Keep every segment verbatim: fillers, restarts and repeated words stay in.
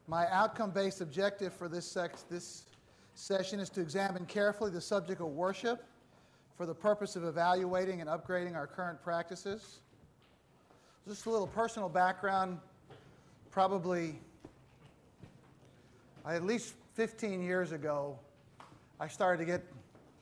My outcome-based objective for this, sex, this session is to examine carefully the subject of worship for the purpose of evaluating and upgrading our current practices. Just a little personal background. Probably at least fifteen years ago, I started to get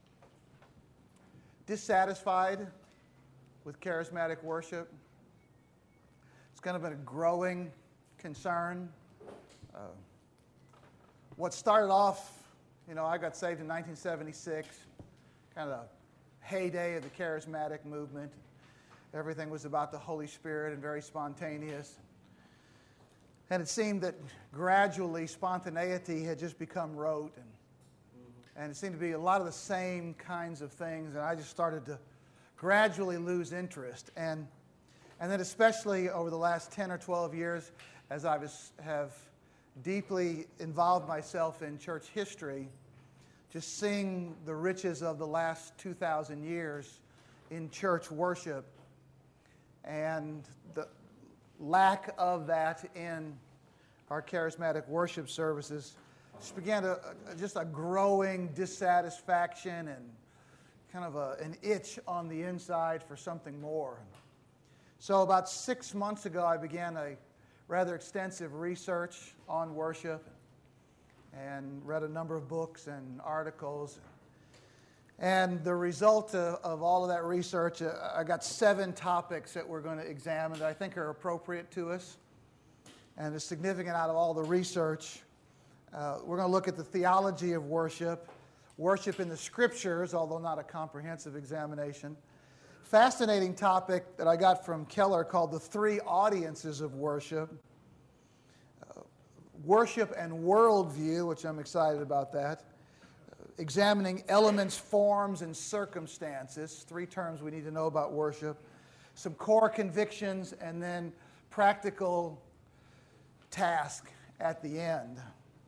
dissatisfied with charismatic worship. It's kind of been a growing concern. Uh, what started off, you know, I got saved in nineteen seventy-six, kind of the heyday of the charismatic movement. Everything was about the Holy Spirit and very spontaneous. And it seemed that gradually spontaneity had just become rote, and, and it seemed to be a lot of the same kinds of things, and I just started to gradually lose interest. And, and then especially over the last ten or twelve years, as I was, have deeply involved myself in church history, just seeing the riches of the last two thousand years in church worship and the lack of that in our charismatic worship services, just began to, uh, just a growing dissatisfaction and kind of a, an itch on the inside for something more. So about six months ago, I began a rather extensive research on worship and read a number of books and articles. And the result of, of all of that research, uh, I got seven topics that we're going to examine that I think are appropriate to us and is significant out of all the research. Uh, we're going to look at the theology of worship, worship in the Scriptures, although not a comprehensive examination. Fascinating topic that I got from Keller called the three audiences of worship. Uh, worship and worldview, which I'm excited about that. Uh, examining elements, forms, and circumstances, three terms we need to know about worship. Some core convictions, and then practical task at the end.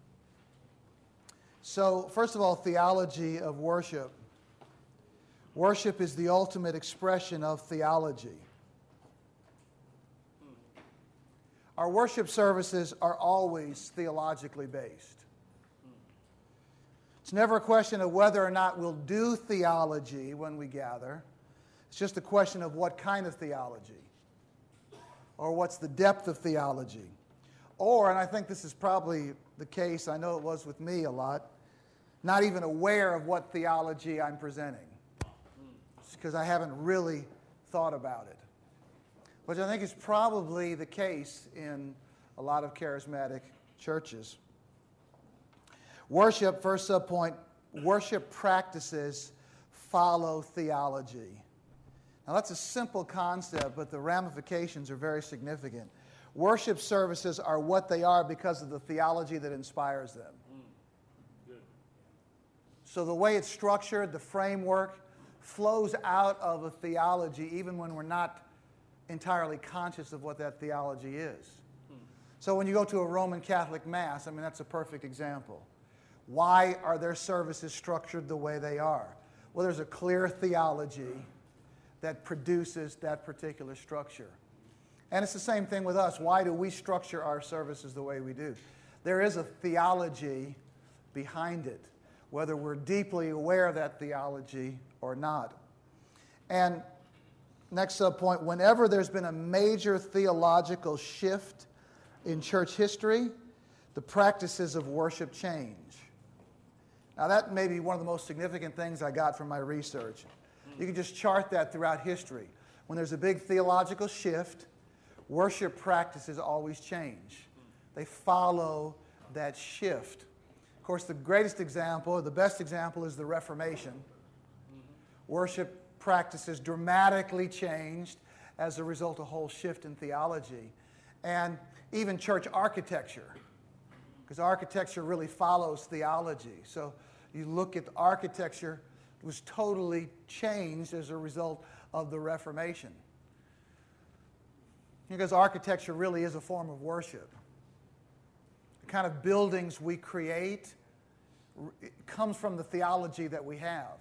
So, first of all, theology of worship. Worship is the ultimate expression of theology. Our worship services are always theologically based. It's never a question of whether or not we'll do theology when we gather. It's just a question of what kind of theology, or what's the depth of theology. Or, and I think this is probably the case, I know it was with me a lot, not even aware of what theology I'm presenting, because I haven't really thought about it, which I think is probably the case in a lot of charismatic churches. Worship, first subpoint, worship practices follow theology. Now that's a simple concept, but the ramifications are very significant. Worship services are what they are because of the theology that inspires them. Mm. So the way it's structured, the framework, flows out of a theology even when we're not entirely conscious of what that theology is. Hmm. So when you go to a Roman Catholic Mass, I mean, that's a perfect example. Why are their services structured the way they are? Well, there's a clear theology that produces that particular structure. And it's the same thing with us. Why do we structure our services the way we do? There is a theology behind it, whether we're deeply aware of that theology or not. And next subpoint, whenever there's been a major theological shift in church history, the practices of worship change. Now that may be one of the most significant things I got from my research. You can just chart that throughout history. When there's a big theological shift, worship practices always change. They follow that shift. Of course, the greatest example, or the best example, is the Reformation. Mm-hmm. Worship practices dramatically changed as a result of a whole shift in theology. And even church architecture, because architecture really follows theology. So you look at the architecture, it was totally changed as a result of the Reformation. Because architecture really is a form of worship. The kind of buildings we create it comes from the theology that we have.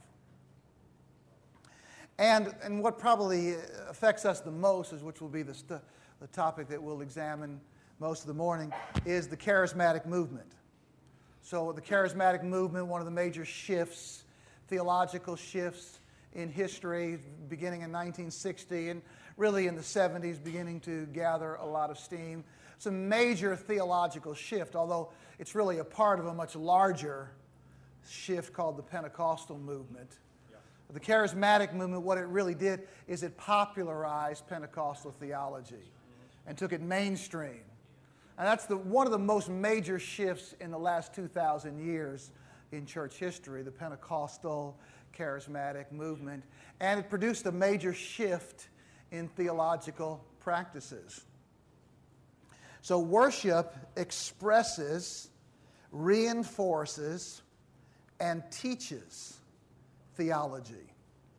And, and what probably affects us the most, is which will be the, st- the topic that we'll examine most of the morning, is the charismatic movement. So the charismatic movement, one of the major shifts, theological shifts in history, beginning in nineteen sixty and really in the seventies, beginning to gather a lot of steam. It's a major theological shift, although it's really a part of a much larger shift called the Pentecostal movement. Yeah. The charismatic movement, what it really did is it popularized Pentecostal theology mm-hmm. and took it mainstream. And that's the, one of the most major shifts in the last two thousand years in church history, the Pentecostal charismatic movement. And it produced a major shift in theological practices. So worship expresses, reinforces, and teaches theology.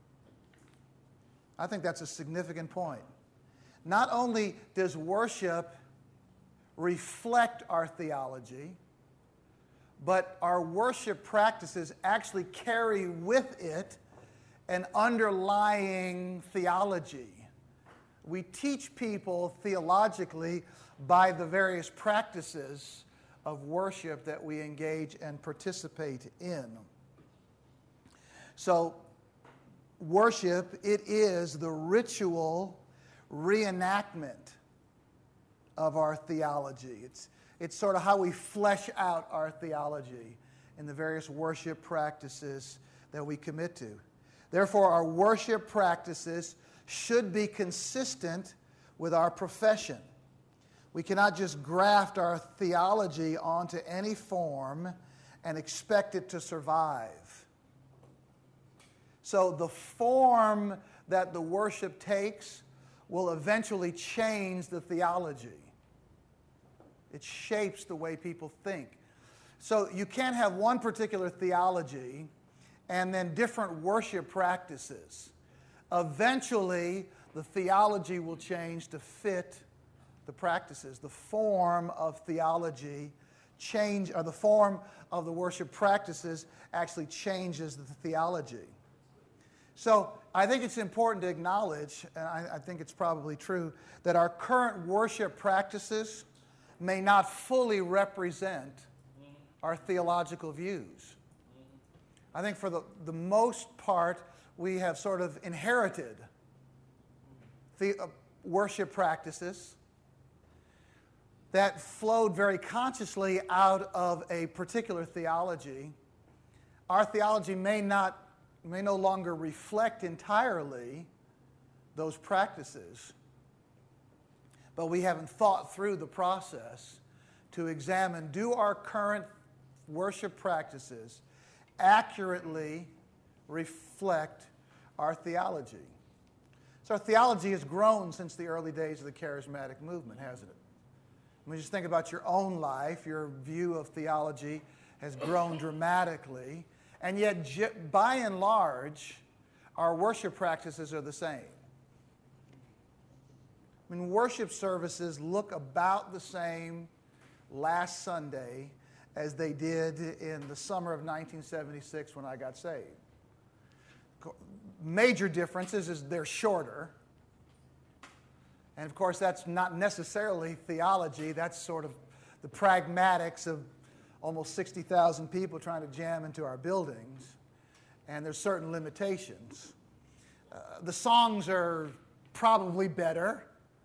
I think that's a significant point. Not only does worship reflect our theology, but our worship practices actually carry with it an underlying theology. We teach people theologically by the various practices of worship that we engage and participate in. So, worship, it is the ritual reenactment of our theology. It's, it's sort of how we flesh out our theology in the various worship practices that we commit to. Therefore, our worship practices should be consistent with our profession. We cannot just graft our theology onto any form and expect it to survive. So the form that the worship takes will eventually change the theology. It shapes the way people think. So you can't have one particular theology and then different worship practices. Eventually, the theology will change to fit the practices. The form of theology change, or the form of the worship practices actually changes the theology. So I think it's important to acknowledge, and I, I think it's probably true, that our current worship practices may not fully represent our theological views. I think for the, the most part, we have sort of inherited the uh, worship practices that flowed very consciously out of a particular theology. Our theology may not, may no longer reflect entirely those practices, but we haven't thought through the process to examine, do our current worship practices accurately reflect our theology? So our theology has grown since the early days of the charismatic movement, hasn't it? When you just think about your own life, your view of theology has grown dramatically, and yet by and large, our worship practices are the same. I mean, worship services look about the same last Sunday as they did in the summer of nineteen seventy-six when I got saved. Major differences is they're shorter. And of course, that's not necessarily theology. That's sort of the pragmatics of almost sixty thousand people trying to jam into our buildings. And there's certain limitations. Uh, the songs are probably better.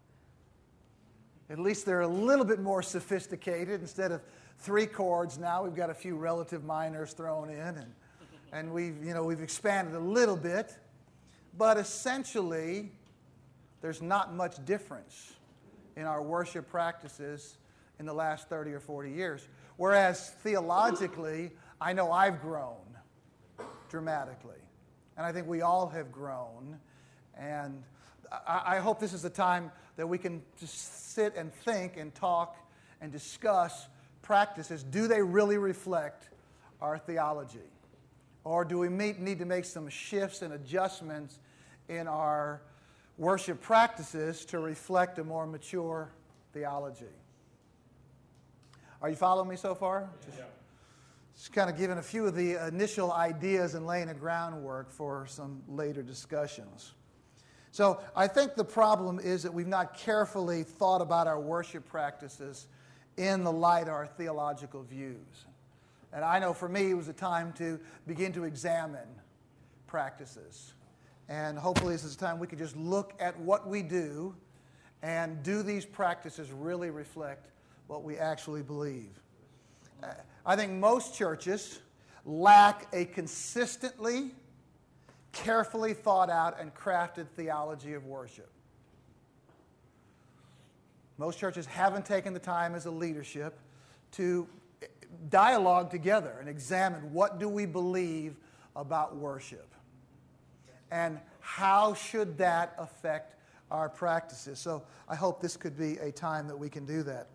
At least they're a little bit more sophisticated. Instead of three chords now, we've got a few relative minors thrown in. And, and we've, you know, we've expanded a little bit. But essentially, there's not much difference in our worship practices in the last thirty or forty years. Whereas theologically, I know I've grown dramatically. And I think we all have grown. And I, I hope this is a time that we can just sit and think and talk and discuss practices. Do they really reflect our theology? Or do we meet, need to make some shifts and adjustments in our worship practices to reflect a more mature theology? Are you following me so far? Just, yeah. just kind of giving a few of the initial ideas and laying a groundwork for some later discussions. So I think the problem is that we've not carefully thought about our worship practices in the light of our theological views. And I know for me it was a time to begin to examine practices. And hopefully this is a time we can just look at what we do, and do these practices really reflect what we actually believe. I think most churches lack a consistently, carefully thought out and crafted theology of worship. Most churches haven't taken the time as a leadership to dialogue together and examine what do we believe about worship and how should that affect our practices. So I hope this could be a time that we can do that.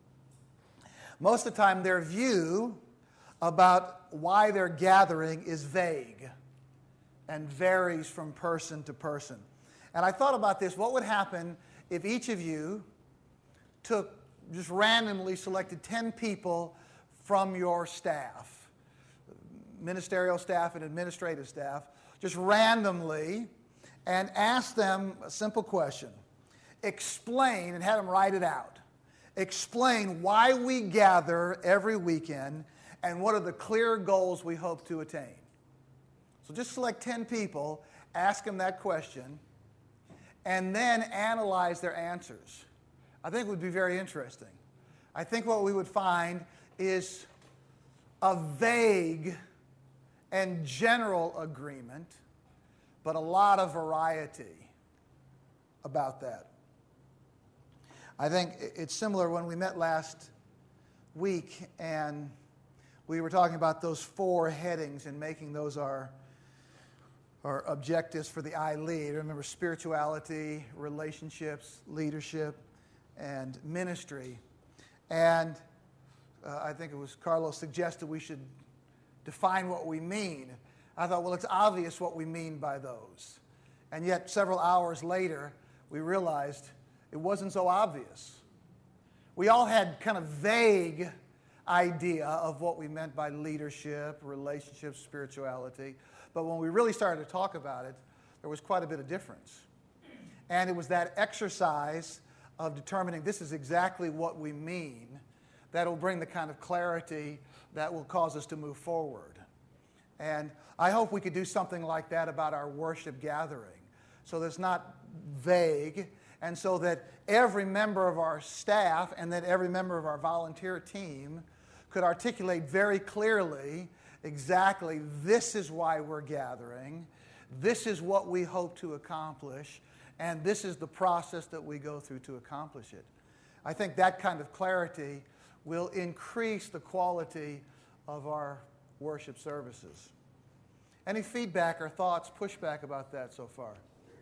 Most of the time their view about why they're gathering is vague and varies from person to person. And I thought about this. What would happen if each of you took, just randomly selected ten people from your staff, ministerial staff and administrative staff, just randomly, and asked them a simple question. Explain, and had them write it out. Explain why we gather every weekend and what are the clear goals we hope to attain. So just select ten people, ask them that question, and then analyze their answers. I think it would be very interesting. I think what we would find is a vague and general agreement, but a lot of variety about that. I think it's similar when we met last week and we were talking about those four headings and making those our Our objectives for the I Lead. Remember, spirituality, relationships, leadership, and ministry. And uh, I think it was Carlos suggested we should define what we mean. I thought, well, it's obvious what we mean by those. And yet, several hours later, we realized it wasn't so obvious. We all had kind of vague idea of what we meant by leadership, relationships, spirituality. But when we really started to talk about it, there was quite a bit of difference. And it was that exercise of determining this is exactly what we mean that will bring the kind of clarity that will cause us to move forward. And I hope we could do something like that about our worship gathering, so that it's not vague, and so that every member of our staff and that every member of our volunteer team could articulate very clearly exactly, this is why we're gathering, this is what we hope to accomplish, and this is the process that we go through to accomplish it. I think that kind of clarity will increase the quality of our worship services. Any feedback or thoughts, pushback about that so far?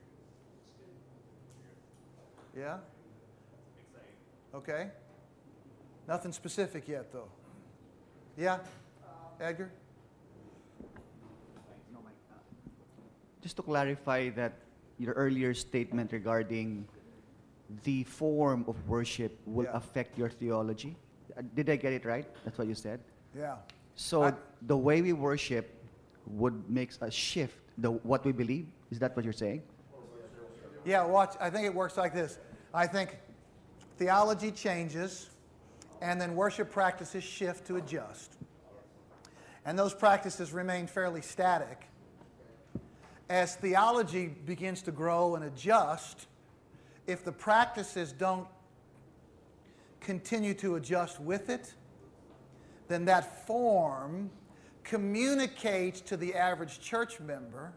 Yeah? Okay. Nothing specific yet, though. Yeah? Edgar? Just to clarify that your earlier statement regarding the form of worship will Yeah. affect your theology. Uh, Did I get it right? That's what you said? Yeah. So I- the way we worship would make us shift the what we believe? Is that what you're saying? Yeah, watch. I think it works like this. I think theology changes, and then worship practices shift to adjust. And those practices remain fairly static. As theology begins to grow and adjust, if the practices don't continue to adjust with it, then that form communicates to the average church member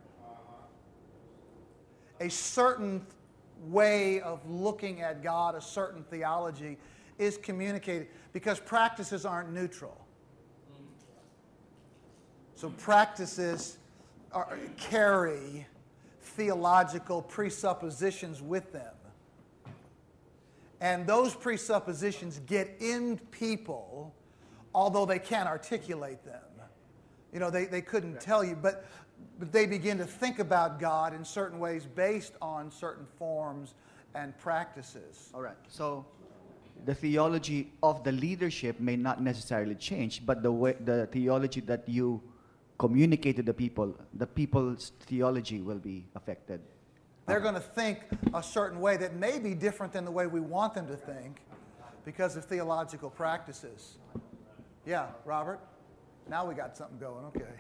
a certain way of looking at God, a certain theology is communicated, because practices aren't neutral. So practices are, carry theological presuppositions with them. And those presuppositions get in people, although they can't articulate them. You know, they, they couldn't tell you, but, but they begin to think about God in certain ways based on certain forms and practices. All right. So the theology of the leadership may not necessarily change, but the way, the theology that you communicate to the people, the people's theology will be affected. they're going to think a certain way that may be different than the way we want them to think because of theological practices. Yeah, Robert? Now we got something going. Okay.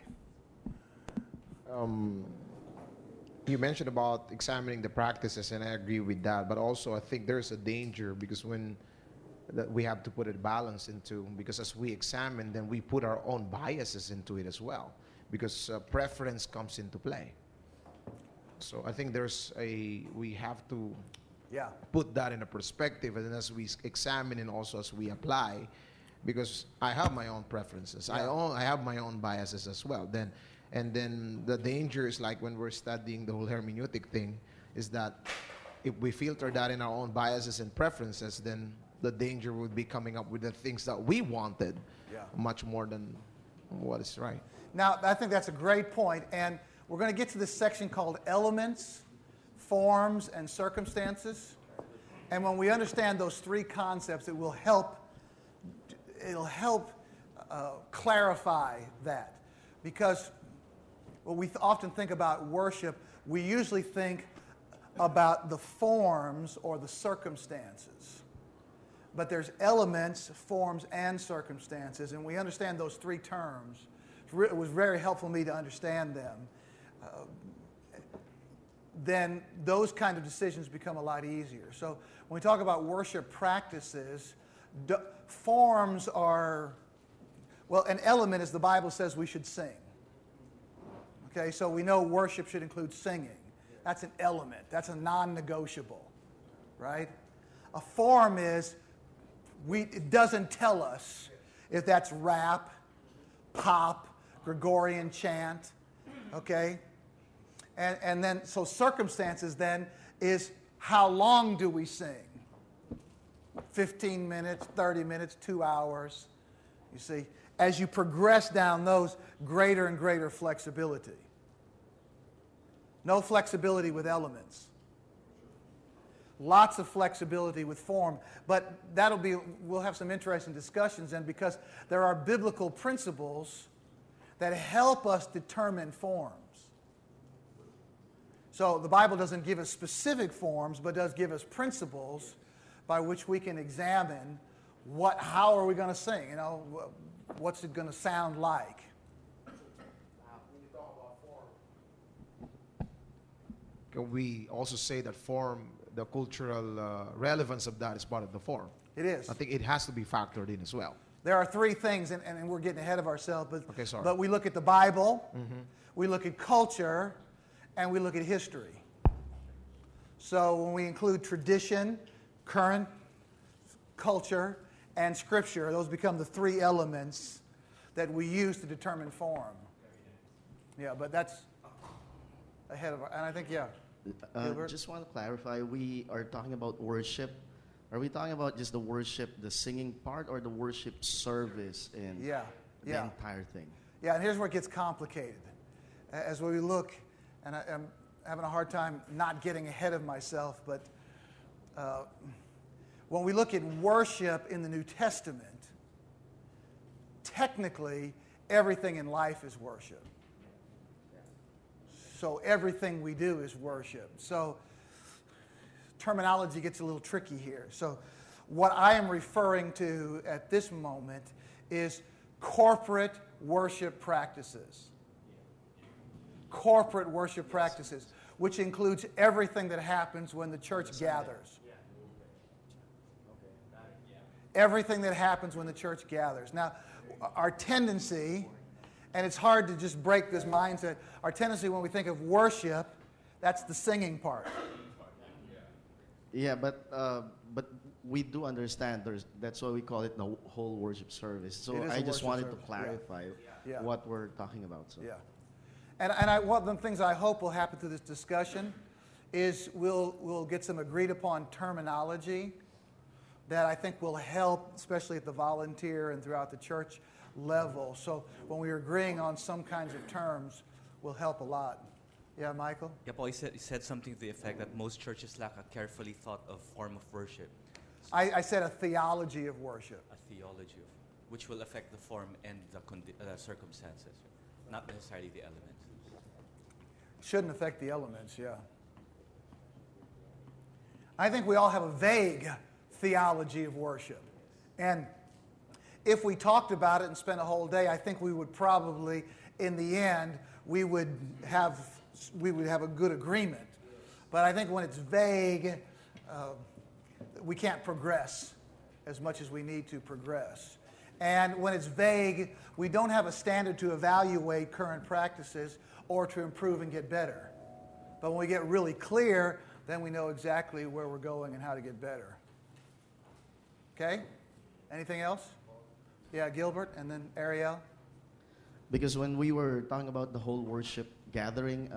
Um, you mentioned about examining the practices, and I agree with that. But also, I think there's a danger because when that we have to put a balance into, because as we examine, then we put our own biases into it as well, because uh, preference comes into play. So I think there's a we have to Yeah. put that in a perspective, and as we s- examine and also as we apply, because I have my own preferences. I Yeah. own I have my own biases as well. Then, and then the danger is like when we're studying the whole hermeneutic thing, is that if we filter that in our own biases and preferences, then the danger would be coming up with the things that we wanted, Yeah. much more than what is right. Now, I think that's a great point, and we're going to get to this section called elements, forms, and circumstances. And when we understand those three concepts, it will help. It'll help uh, clarify that, because when we th- often think about worship, we usually think about the forms or the circumstances. But there's elements, forms, and circumstances, and we understand those three terms. It was very helpful to me to understand them. Uh, then those kind of decisions become a lot easier. So when we talk about worship practices, d- forms are, well, an element, as the Bible says, we should sing. Okay, so we know worship should include singing. That's an element. That's a non-negotiable, right? A form is, we, it doesn't tell us if that's rap, pop, Gregorian chant, okay? And, and then, so circumstances then is how long do we sing? fifteen minutes, thirty minutes, two hours. You see, as you progress down those, greater and greater flexibility. No flexibility with elements. Lots of flexibility with form, but that'll be, we'll have some interesting discussions then, because there are biblical principles that help us determine forms. So the Bible doesn't give us specific forms, but does give us principles by which we can examine what, how are we going to sing? You know, what's it going to sound like? Can we also say that form, the cultural uh, relevance of that is part of the form? It is. I think it has to be factored in as well. There are three things, and, and we're getting ahead of ourselves, but, Okay, sorry. but we look at the Bible, Mm-hmm. we look at culture, and we look at history. So when we include tradition, current culture, and scripture, those become the three elements that we use to determine form. Yeah, but that's ahead of our, and I think, yeah. Uh, Gilbert? just want to clarify, we are talking about worship. Are we talking about just the worship, the singing part, or the worship service and Yeah, the yeah. entire thing? Yeah, and here's where it gets complicated. As we look, and I, I'm having a hard time not getting ahead of myself, but uh, when we look at worship in the New Testament, technically, everything in life is worship. So everything we do is worship. So terminology gets a little tricky here. So what I am referring to at this moment is corporate worship practices. Corporate worship practices, which includes everything that happens when the church gathers. Everything that happens when the church gathers. Now, our tendency, and it's hard to just break this mindset, our tendency when we think of worship, that's the singing part. Yeah, but uh, but we do understand there's that's why we call it the whole worship service. So It is a I just worship wanted service, to clarify Yeah. what we're talking about. So. Yeah. And, and I, one of the things I hope will happen through this discussion is we'll, we'll get some agreed upon terminology that I think will help, especially at the volunteer and throughout the church level. So when we're agreeing on some kinds of terms, will help a lot. Yeah, Michael? Yeah, Paul, you said, you said something to the effect that most churches lack a carefully thought of form of worship, I, I said a theology of worship. a theology of, which will affect the form and the condi- uh, circumstances, not necessarily the elements. Shouldn't affect the elements, yeah. I think we all have a vague theology of worship. And if we talked about it and spent a whole day, I think we would probably, in the end, we would have, we would have a good agreement. But I think when it's vague, uh, we can't progress as much as we need to progress. And when it's vague, we don't have a standard to evaluate current practices or to improve and get better. But when we get really clear, then we know exactly where we're going and how to get better. Okay? Anything else? Yeah, Gilbert, and then Ariel. Because when we were talking about the whole worship gathering,